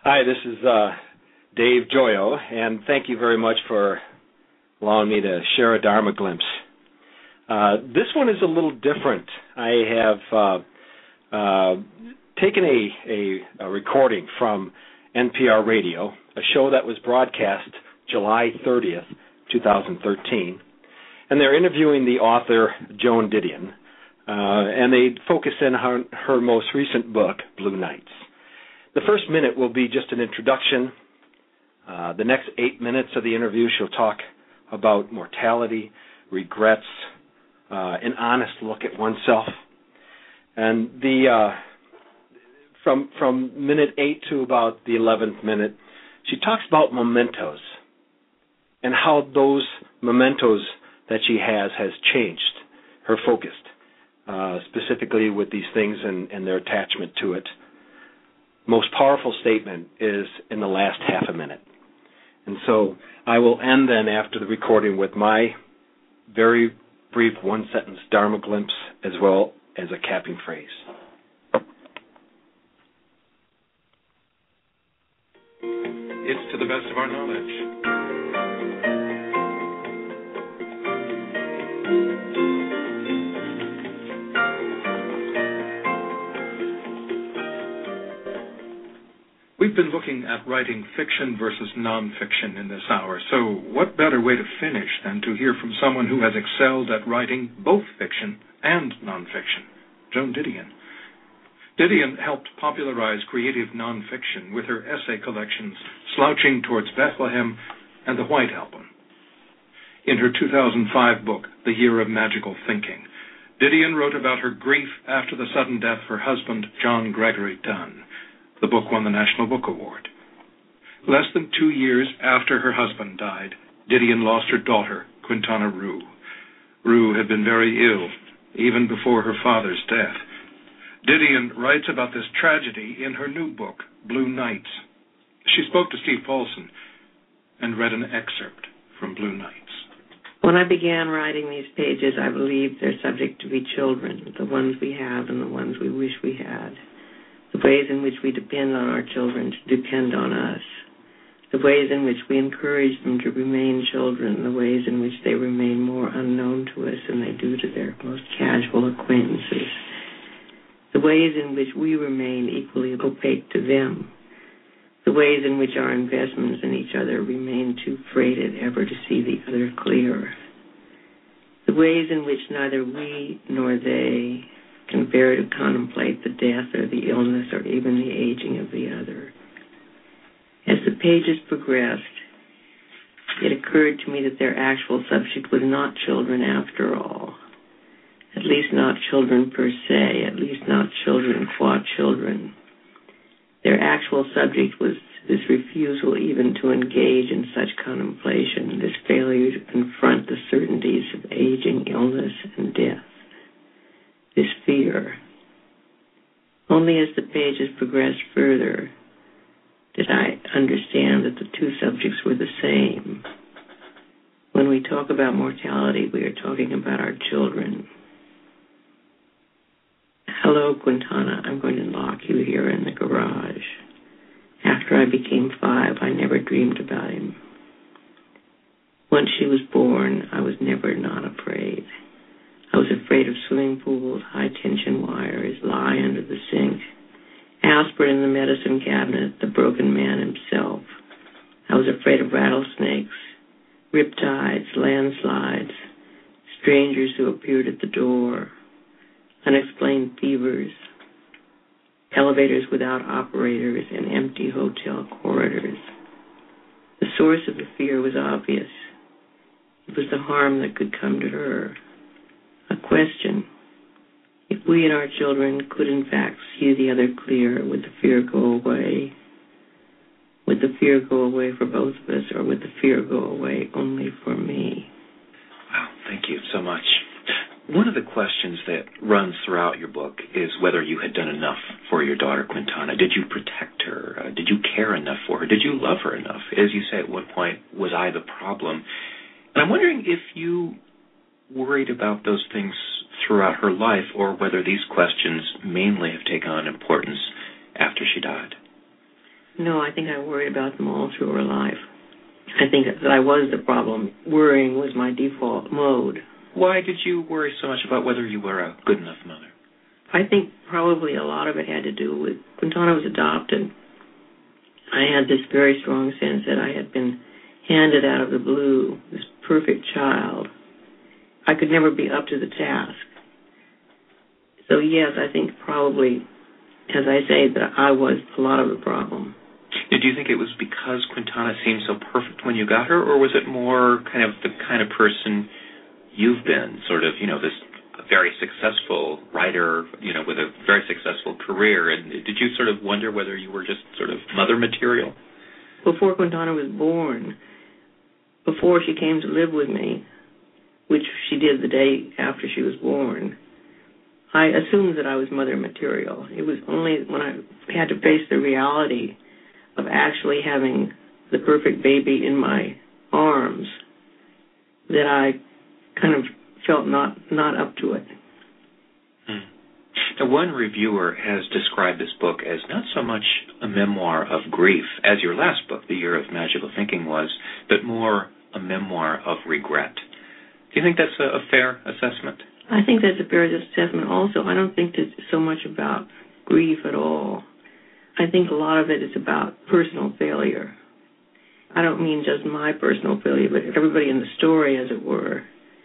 Hi, this is Dave Joyo, and thank you very much for allowing me to share a Dharma glimpse. This one is a little different. I have taken a recording from NPR Radio, a show that was broadcast July 30th, 2013, and they're interviewing the author Joan Didion, and they focus in on her most recent book, Blue Nights. The first minute will be just an introduction. The next 8 minutes of the interview, she'll talk about mortality, regrets, an honest look at oneself. And from minute 8 to about the 11th minute, she talks about mementos and how those mementos that she has changed her focus, specifically with these things and their attachment to it. Most powerful statement is in the last half a minute. And so I will end then after the recording with my very brief one-sentence Dharma glimpse as well as a capping phrase. It's to the best of our knowledge. We've been looking at writing fiction versus nonfiction in this hour, so what better way to finish than to hear from someone who has excelled at writing both fiction and nonfiction, Joan Didion. Didion helped popularize creative nonfiction with her essay collections Slouching Towards Bethlehem and The White Album. In her 2005 book, The Year of Magical Thinking, Didion wrote about her grief after the sudden death of her husband, John Gregory Dunn. The book won the National Book Award. Less than 2 years after her husband died, Didion lost her daughter, Quintana Roo. Roo had been very ill, even before her father's death. Didion writes about this tragedy in her new book, Blue Nights. She spoke to Steve Paulson and read an excerpt from Blue Nights. When I began writing these pages, I believed their subject to be children, the ones we have and the ones we wish we had. The ways in which we depend on our children to depend on us, the ways in which we encourage them to remain children, the ways in which they remain more unknown to us than they do to their most casual acquaintances, the ways in which we remain equally opaque to them, the ways in which our investments in each other remain too freighted ever to see the other clear, the ways in which neither we nor they can bear to contemplate the death or the illness or even the aging of the other. As the pages progressed, it occurred to me that their actual subject was not children after all, at least not children per se, at least not children qua children. Their actual subject was this refusal even to engage in such contemplation, this failure to confront the certainties of aging, illness, and death. This fear. Only as the pages progressed further did I understand that the two subjects were the same. When we talk about mortality, we are talking about our children. Hello, Quintana, I'm going to lock you here in the garage. After I became 5, I never dreamed about him. Once she was born, I was never not afraid. I was afraid of swimming pools, high-tension wires, lye under the sink, aspirin in the medicine cabinet, the broken man himself. I was afraid of rattlesnakes, riptides, landslides, strangers who appeared at the door, unexplained fevers, elevators without operators, and empty hotel corridors. The source of the fear was obvious. It was the harm that could come to her. A question. If we and our children could in fact see the other clear, would the fear go away? Would the fear go away for both of us, or would the fear go away only for me? Wow, thank you so much. One of the questions that runs throughout your book is whether you had done enough for your daughter, Quintana. Did you protect her? Did you care enough for her? Did you love her enough? As you say, at one point, was I the problem? And I'm wondering if you worried about those things throughout her life, or whether these questions mainly have taken on importance after she died. No, I think I worried about them all through her life. I think that I was the problem. Worrying was my default mode. Why did you worry so much about whether you were a good enough mother? I think probably a lot of it had to do with Quintana was adopted. I had this very strong sense that I had been handed out of the blue, this perfect child. I could never be up to the task. So yes, I think probably, as I say, that I was a lot of the problem. Did you think it was because Quintana seemed so perfect when you got her, or was it more kind of the kind of person you've been, sort of, this very successful writer, with a very successful career, and did you sort of wonder whether you were just sort of mother material? Before Quintana was born, before she came to live with me, which she did the day after she was born, I assumed that I was mother material. It was only when I had to face the reality of actually having the perfect baby in my arms that I kind of felt not up to it. Now, one reviewer has described this book as not so much a memoir of grief, as your last book, The Year of Magical Thinking, was, but more a memoir of regret. Do you think that's a fair assessment? I think that's a fair assessment also. I don't think it's so much about grief at all. I think a lot of it is about personal failure. I don't mean just my personal failure, but everybody in the story, as it were,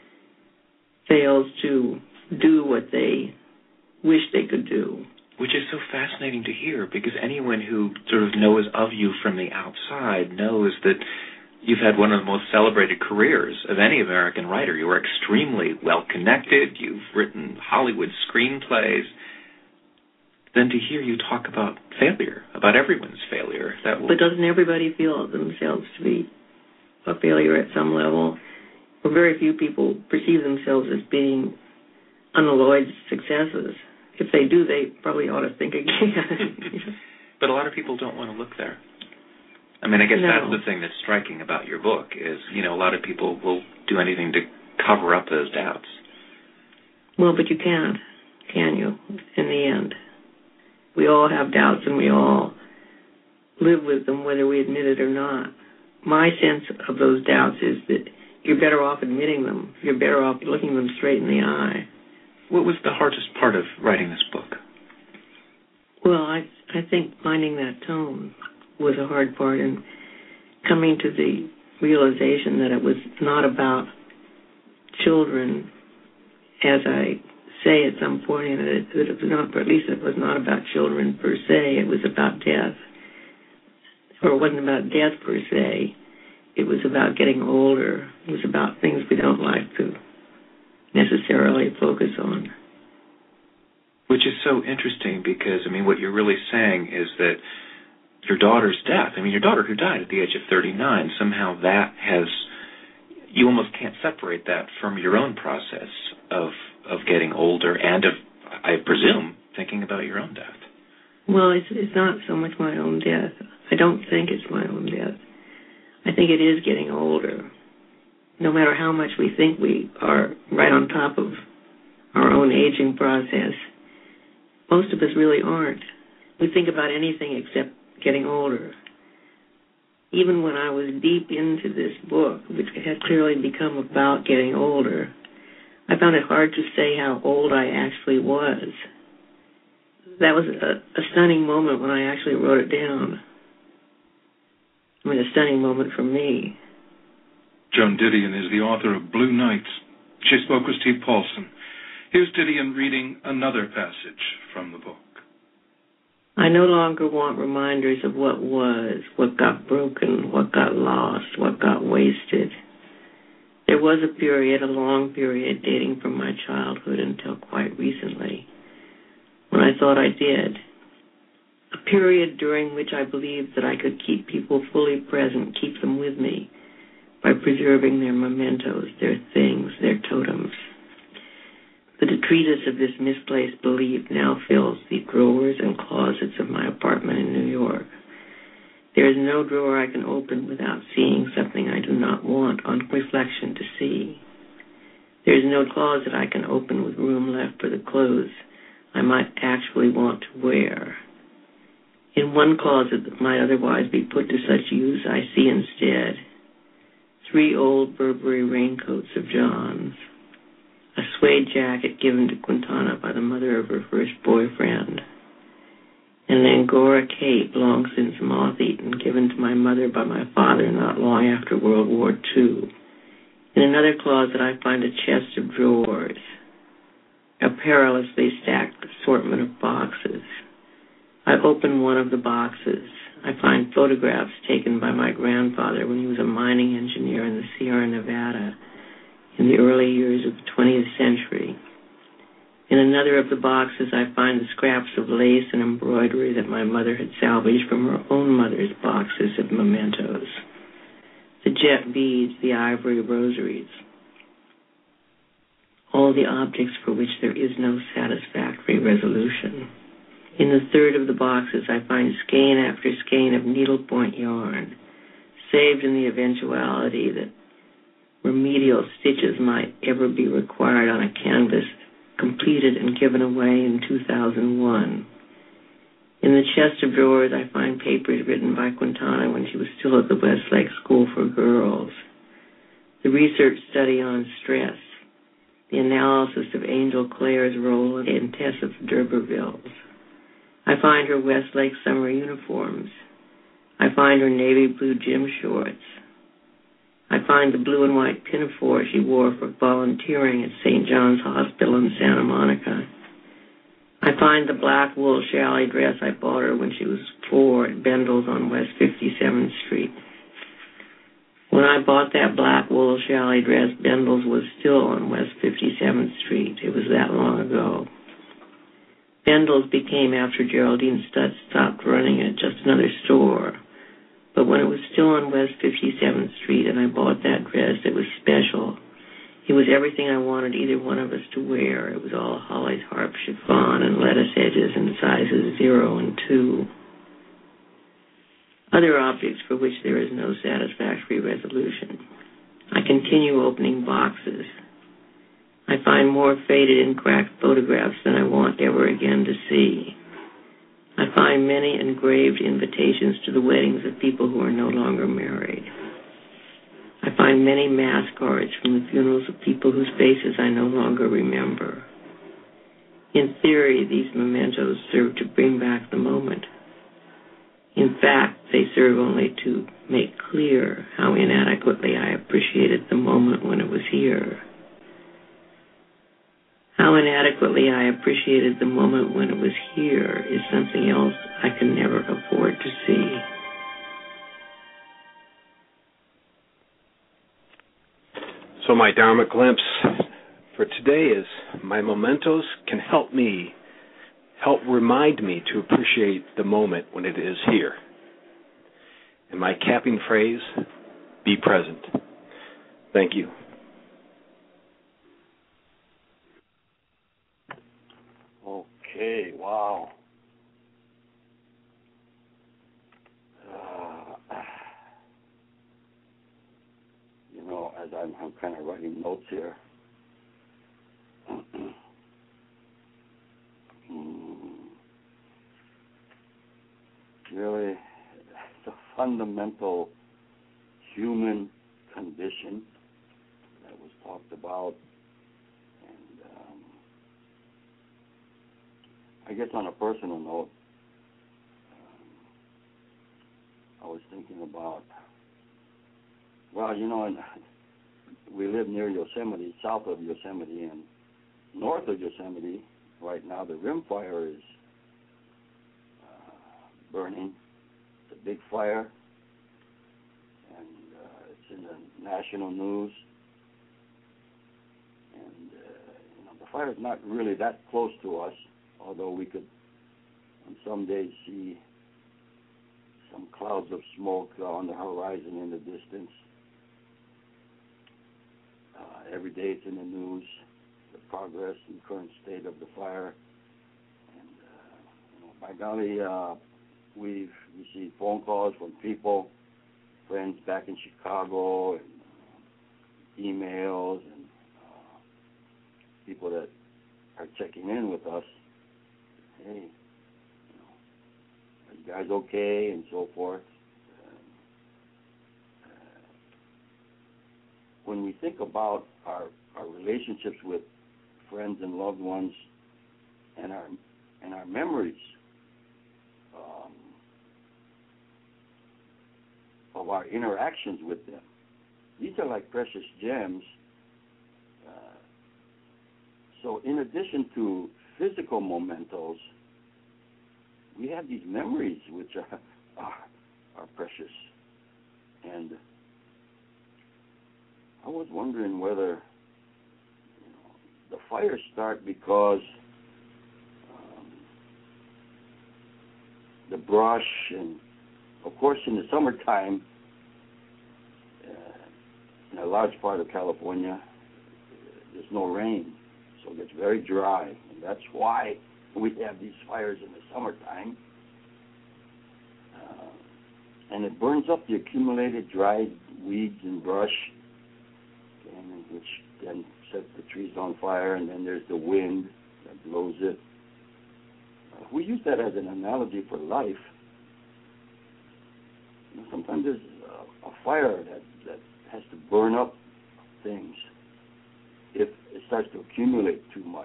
fails to do what they wish they could do. Which is so fascinating to hear, because anyone who sort of knows of you from the outside knows that you've had one of the most celebrated careers of any American writer. You are extremely well-connected. You've written Hollywood screenplays. Then to hear you talk about failure, about everyone's failure. But doesn't everybody feel themselves to be a failure at some level? Or very few people perceive themselves as being unalloyed successes. If they do, they probably ought to think again. But a lot of people don't want to look there. I mean, I guess that's the thing that's striking about your book is, a lot of people will do anything to cover up those doubts. Well, but you can't, can you, in the end? We all have doubts and we all live with them whether we admit it or not. My sense of those doubts is that you're better off admitting them. You're better off looking them straight in the eye. What was the hardest part of writing this book? Well, I think finding that tone was a hard part, and coming to the realization that it was not about children, as I say at some point, that it was not, or at least it was not about children per se. It was about death, or it wasn't about death per se. It was about getting older. It was about things we don't like to necessarily focus on. Which is so interesting because, what you're really saying is that your daughter's death, your daughter who died at the age of 39, somehow that has, you almost can't separate that from your own process of getting older and of, I presume, thinking about your own death. Well, it's not so much my own death. I don't think it's my own death. I think it is getting older. No matter how much we think we are right on top of our own aging process, most of us really aren't. We think about anything except getting older. Even when I was deep into this book, which had clearly become about getting older, I found it hard to say how old I actually was. That was a stunning moment when I actually wrote it down. A stunning moment for me. Joan Didion is the author of Blue Nights. She spoke with Steve Paulson. Here's Didion reading another passage from the book. I no longer want reminders of what was, what got broken, what got lost, what got wasted. There was a period, a long period, dating from my childhood until quite recently, when I thought I did. A period during which I believed that I could keep people fully present, keep them with me, by preserving their mementos, their things, their totems. The detritus of this misplaced belief now fills the drawers and closets of my apartment in New York. There is no drawer I can open without seeing something I do not want on reflection to see. There is no closet I can open with room left for the clothes I might actually want to wear. In one closet that might otherwise be put to such use, I see instead 3 old Burberry raincoats of John's, a suede jacket given to Quintana by the mother of her first boyfriend, and an Angora cape long since moth-eaten given to my mother by my father not long after World War II. In another closet I find a chest of drawers, a perilously stacked assortment of boxes. I open one of the boxes. I find photographs taken by my grandfather when he was a mining engineer in the Sierra Nevada in the early years of the 20th century. In another of the boxes, I find the scraps of lace and embroidery that my mother had salvaged from her own mother's boxes of mementos, the jet beads, the ivory rosaries, all the objects for which there is no satisfactory resolution. In the third of the boxes, I find skein after skein of needlepoint yarn, saved in the eventuality that remedial stitches might ever be required on a canvas completed and given away in 2001. In the chest of drawers, I find papers written by Quintana when she was still at the Westlake School for Girls, the research study on stress, the analysis of Angel Clare's role in Tess of D'Urberville's. I find her Westlake summer uniforms. I find her navy blue gym shorts. I find the blue and white pinafore she wore for volunteering at St. John's Hospital in Santa Monica. I find the black wool challis dress I bought her when she was 4 at Bendel's on West 57th Street. When I bought that black wool challis dress, Bendel's was still on West 57th Street. It was that long ago. Bendel's became, after Geraldine Stutz stopped running it, just another store. But when it was still on West 57th Street and I bought that dress, it was special. It was everything I wanted either one of us to wear. It was all Holly's harp chiffon and lettuce edges in sizes 0 and 2. Other objects for which there is no satisfactory resolution. I continue opening boxes. I find more faded and cracked photographs than I want ever again to see. I find many engraved invitations to the weddings of people who are no longer married. I find many mass cards from the funerals of people whose faces I no longer remember. In theory, these mementos serve to bring back the moment. In fact, they serve only to make clear how inadequately I appreciated the moment when it was here. How inadequately I appreciated the moment when it was here is something else I can never afford to see. So my Dharma glimpse for today is my mementos can help remind me to appreciate the moment when it is here. And my capping phrase, be present. Thank you. Okay, wow. As I'm kind of writing notes here. Really, the fundamental human condition that was talked about. And I guess on a personal note, I was thinking about, we live near Yosemite, south of Yosemite, and north of Yosemite. Right now, the Rim Fire is burning. It's a big fire, and it's in the national news. And the fire is not really that close to us, although we could on some days see some clouds of smoke on the horizon in the distance. Every day it's in the news, the progress and current state of the fire. And, by golly, we've received phone calls from people, friends back in Chicago, and emails, and people that are checking in with us. Hey, you guys okay, and so forth. When we think about our relationships with friends and loved ones, and our memories of our interactions with them, these are like precious gems. So in addition to physical mementos, we have these memories which are precious. And I was wondering whether the fires start because the brush, and of course in the summertime, in a large part of California, there's no rain, so it gets very dry, and that's why we have these fires in the summertime. And it burns up the accumulated dried weeds and brush, and which then sets the trees on fire, and then there's the wind that blows it. We use that as an analogy for life. Sometimes there's a fire that has to burn up things if it starts to accumulate too much,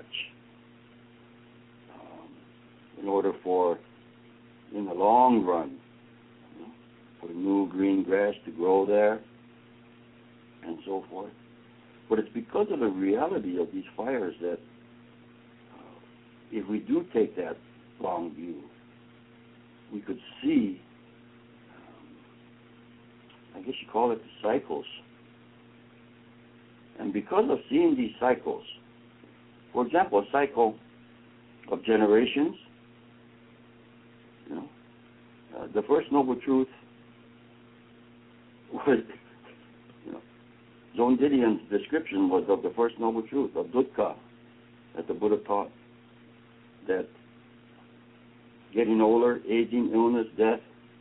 in order for, in the long run, for new green grass to grow there and so forth. But it's because of the reality of these fires that if we do take that long view, we could see, I guess you call it the cycles. And because of seeing these cycles, for example, a cycle of generations, the first noble truth was, Joan Didion's description was of the first noble truth, of dukkha, that the Buddha taught, that getting older, aging, illness, death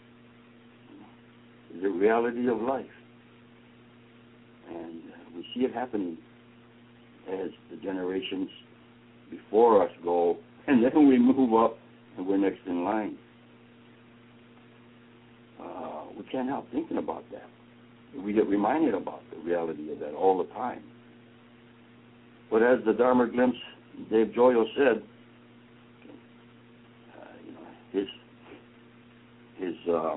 is a reality of life. And we see it happening as the generations before us go, and then we move up and we're next in line. We can't help thinking about that. We get reminded about the reality of that all the time. But as the Dharma glimpse, Dave Joyo said, his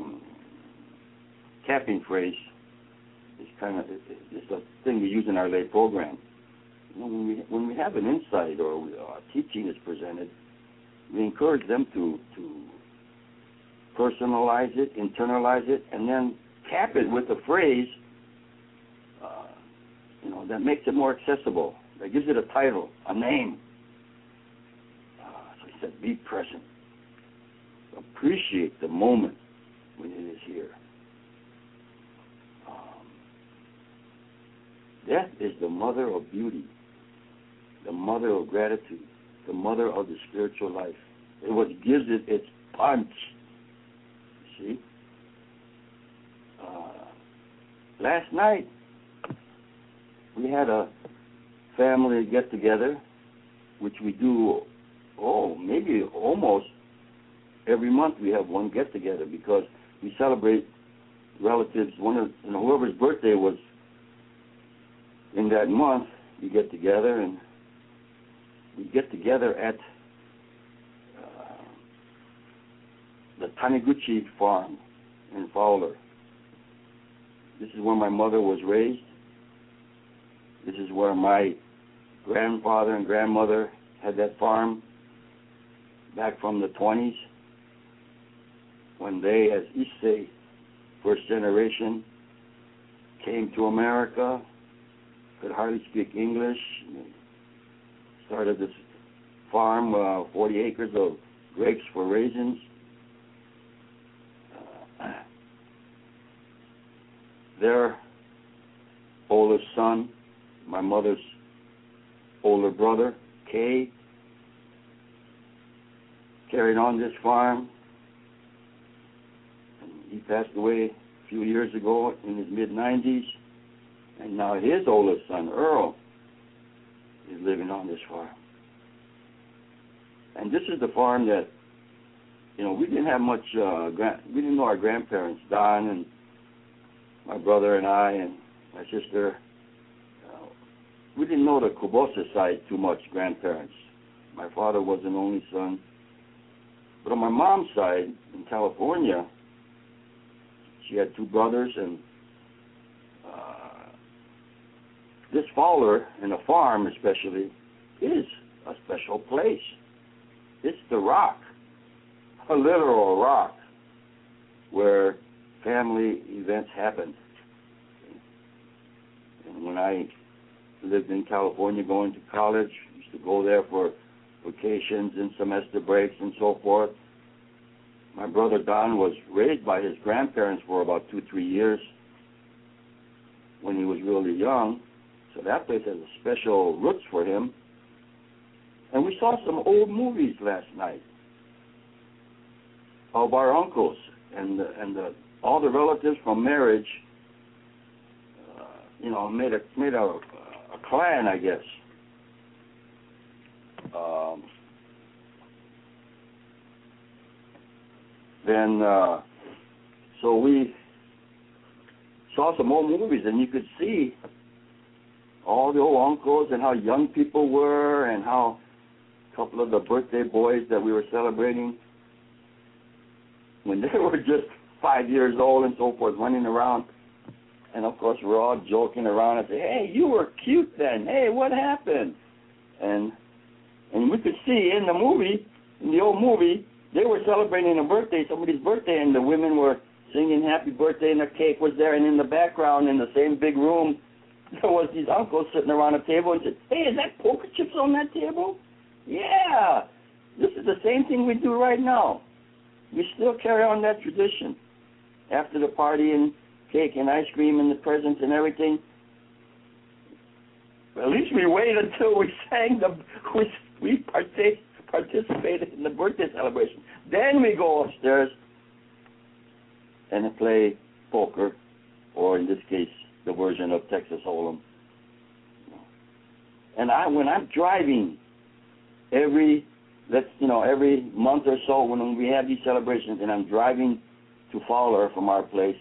capping phrase is it's a thing we use in our lay program. When we have an insight or a teaching is presented, we encourage them to personalize it, internalize it, and then cap it with a phrase that makes it more accessible, that gives it a title, a name. So he said, be present. Appreciate the moment when it is here. Death is the mother of beauty, the mother of gratitude, the mother of the spiritual life. It's what gives it its punch. See? Last night, we had a family get-together, which we do, maybe almost every month we have one get-together because we celebrate relatives. Whoever's birthday was in that month, we get together, and we get together at the Taniguchi farm in Fowler. This is where my mother was raised. This is where my grandfather and grandmother had that farm back from the 20s when they, as Issei, first generation, came to America, could hardly speak English, started this farm, 40 acres of grapes for raisins. Their oldest son, my mother's older brother, Kay, carried on this farm. And he passed away a few years ago in his mid-90s. And now his oldest son, Earl, is living on this farm. And this is the farm that we didn't have much. We didn't know our grandparents, Don and my brother and I and my sister. We didn't know the Kubosa side too much, grandparents. My father was an only son. But on my mom's side, in California, she had 2 brothers, and this Fowler, and a farm especially, is a special place. It's the rock, a literal rock, where family events happen. And when I lived in California going to college, used to go there for vacations and semester breaks and so forth. My brother Don was raised by his grandparents for about 2-3 years when he was really young, so that place has a special roots for him. And we saw some old movies last night of our uncles and all the relatives from marriage. Made a clan, I guess. So we saw some old movies, and you could see all the old uncles and how young people were, and how a couple of the birthday boys that we were celebrating, when they were just 5 years old and so forth, running around. And, of course, we're all joking around and say, hey, you were cute then. Hey, what happened? And we could see in the old movie, they were celebrating a birthday, somebody's birthday, and the women were singing happy birthday, and the cake was there. And in the background, in the same big room, there was these uncles sitting around a table and said, hey, is that poker chips on that table? Yeah. This is the same thing we do right now. We still carry on that tradition. After the party and cake and ice cream and the presents and everything, at least we wait until we sang we participated in the birthday celebration. Then we go upstairs and play poker, or in this case, the version of Texas Hold'em. And when I'm driving every month or so, when we have these celebrations, and I'm driving to Fowler from our place,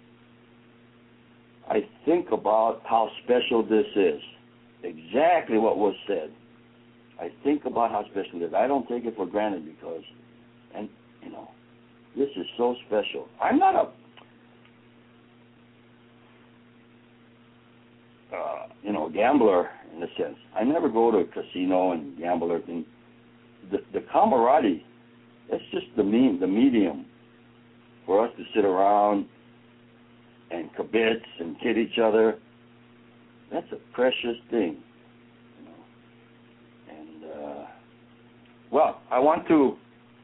I think about how special this is. Exactly what was said. I think about how special it is. I don't take it for granted because, this is so special. I'm not a, gambler in a sense. I never go to a casino and gamble or thing. The camaraderie, that's just the medium for us to sit around and kibitz and kid each other. That's a precious thing. And, I want to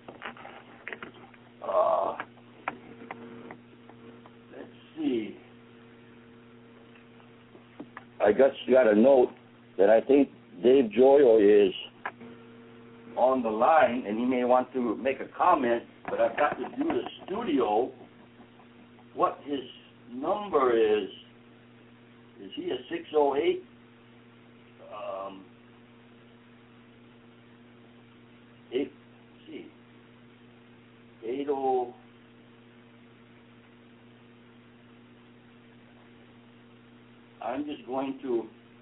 let's see. I got a note that I think Dave Joyo is on the line, and he may want to make a comment, but I've got to do the studio. What his number is he a 608? 80. I'm just going to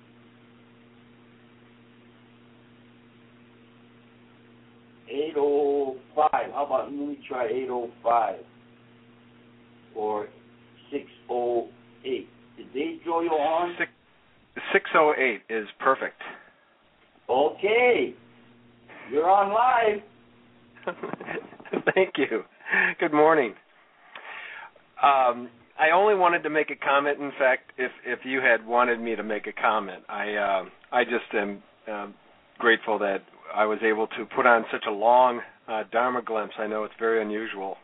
$805. How about, let me try 805 or 608. Is Dave Joyo on? 608 is perfect. Okay. You're on live. Thank you. Good morning. I only wanted to make a comment. In fact, if you had wanted me to make a comment, I just am grateful that I was able to put on such a long Dharma glimpse. I know it's very unusual.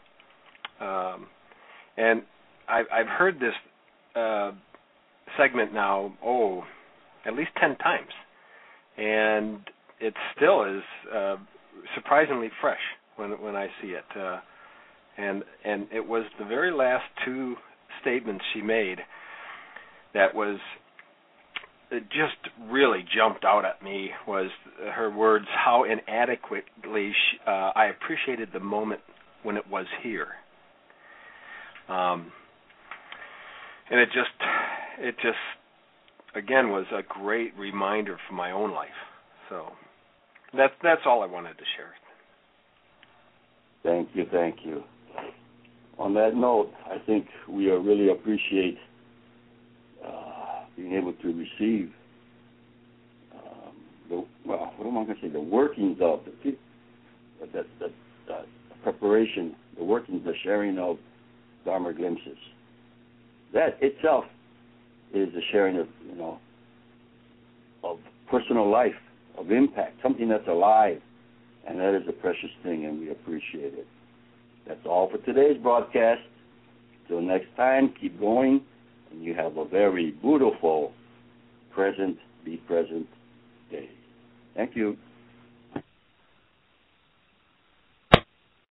And I've heard this segment now, at least 10 times. And it still is surprisingly fresh when I see it. And it was the very last 2 statements she made that was just really jumped out at me, was her words, how inadequately I appreciated the moment when it was here. And it just again was a great reminder for my own life. So that's all I wanted to share. Thank you. On that note, I think we really appreciate being able to receive what am I going to say? The workings of the preparation, the workings, the sharing of Dharma glimpses. That itself is the sharing of personal life, of impact, something that's alive, and that is a precious thing, and we appreciate it. That's all for today's broadcast. Till next time, keep going, and you have a very beautiful present, be present day. Thank you.